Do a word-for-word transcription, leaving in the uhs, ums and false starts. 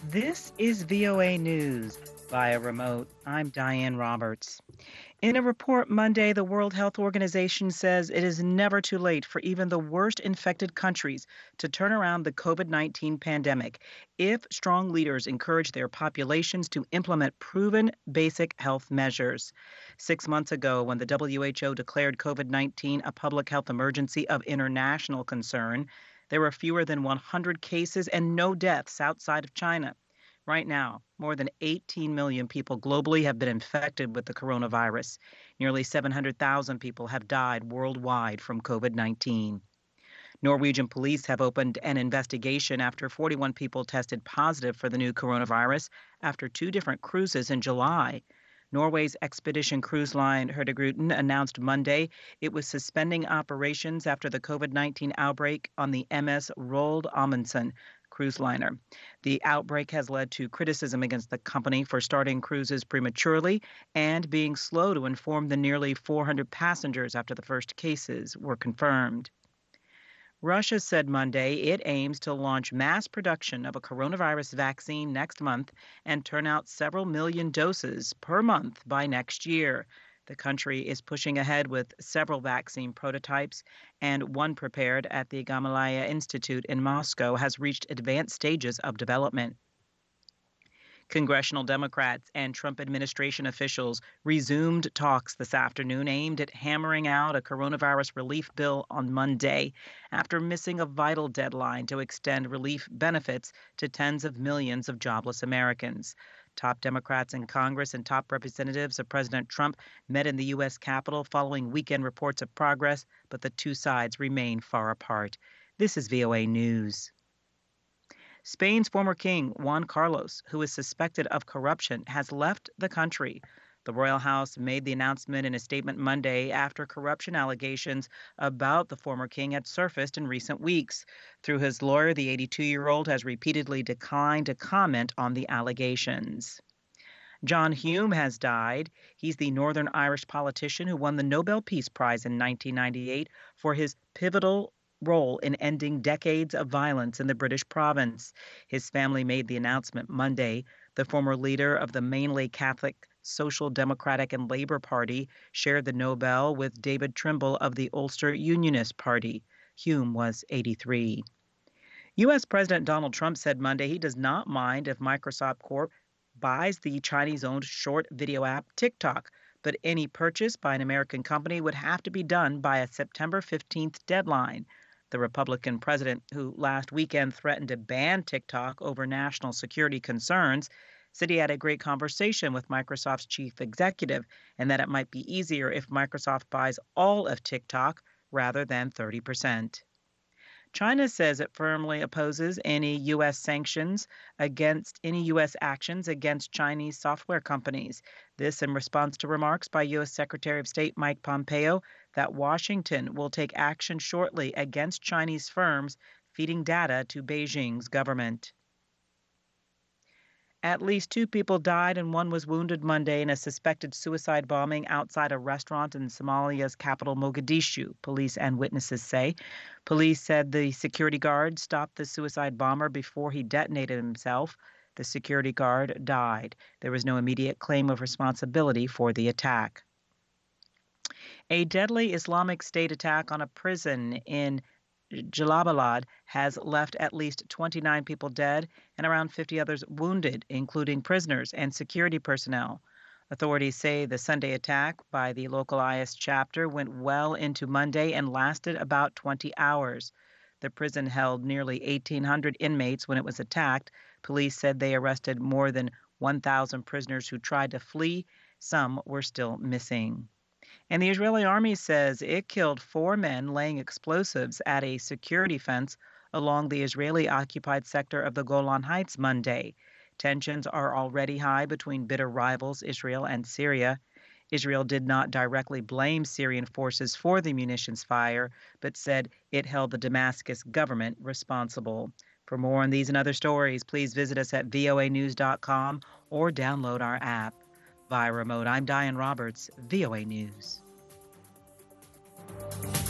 This is V O A News via remote. I'm Diane Roberts. In a report Monday, the World Health Organization says it is never too late for even the worst infected countries to turn around the COVID nineteen pandemic if strong leaders encourage their populations to implement proven basic health measures. Six months ago, when the W H O declared COVID nineteen a public health emergency of international concern, there were fewer than one hundred cases and no deaths outside of China. Right now, more than eighteen million people globally have been infected with the coronavirus. Nearly seven hundred thousand people have died worldwide from COVID nineteen. Norwegian police have opened an investigation after forty-one people tested positive for the new coronavirus after two different cruises in July. Norway's expedition cruise line Hurtigruten announced Monday it was suspending operations after the COVID nineteen outbreak on the M S Roald Amundsen cruise liner. The outbreak has led to criticism against the company for starting cruises prematurely and being slow to inform the nearly four hundred passengers after the first cases were confirmed. Russia said Monday it aims to launch mass production of a coronavirus vaccine next month and turn out several million doses per month by next year. The country is pushing ahead with several vaccine prototypes, and one prepared at the Gamaleya Institute in Moscow has reached advanced stages of development. Congressional Democrats and Trump administration officials resumed talks this afternoon aimed at hammering out a coronavirus relief bill on Monday after missing a vital deadline to extend relief benefits to tens of millions of jobless Americans. Top Democrats in Congress and top representatives of President Trump met in the U S Capitol following weekend reports of progress, but the two sides remain far apart. This is V O A News. Spain's former king, Juan Carlos, who is suspected of corruption, has left the country. The royal house made the announcement in a statement Monday after corruption allegations about the former king had surfaced in recent weeks. Through his lawyer, the eighty-two-year-old has repeatedly declined to comment on the allegations. John Hume has died. He's the Northern Irish politician who won the Nobel Peace Prize in nineteen ninety-eight for his pivotal role in ending decades of violence in the British province. His family made the announcement Monday. The former leader of the mainly Catholic Social Democratic and Labour Party shared the Nobel with David Trimble of the Ulster Unionist Party. Hume was eighty-three. U S. President Donald Trump said Monday he does not mind if Microsoft Corp buys the Chinese-owned short video app TikTok, but any purchase by an American company would have to be done by a September fifteenth deadline. The Republican president, who last weekend threatened to ban TikTok over national security concerns, said he had a great conversation with Microsoft's chief executive and that it might be easier if Microsoft buys all of TikTok rather than thirty percent. China says it firmly opposes any U S sanctions against any U S actions against Chinese software companies. This in response to remarks by U S. Secretary of State Mike Pompeo that Washington will take action shortly against Chinese firms feeding data to Beijing's government. At least two people died and one was wounded Monday in a suspected suicide bombing outside a restaurant in Somalia's capital, Mogadishu, police and witnesses say. Police said the security guard stopped the suicide bomber before he detonated himself. The security guard died. There was no immediate claim of responsibility for the attack. A deadly Islamic State attack on a prison in Jalalabad has left at least twenty-nine people dead and around fifty others wounded, including prisoners and security personnel. Authorities say the Sunday attack by the local I S chapter went well into Monday and lasted about twenty hours. The prison held nearly eighteen hundred inmates when it was attacked. Police said they arrested more than one thousand prisoners who tried to flee. Some were still missing. And the Israeli army says it killed four men laying explosives at a security fence along the Israeli-occupied sector of the Golan Heights Monday. Tensions are already high between bitter rivals, Israel and Syria. Israel did not directly blame Syrian forces for the munitions fire, but said it held the Damascus government responsible. For more on these and other stories, please visit us at V O A news dot com or download our app. Via remote, I'm Diane Roberts, V O A News.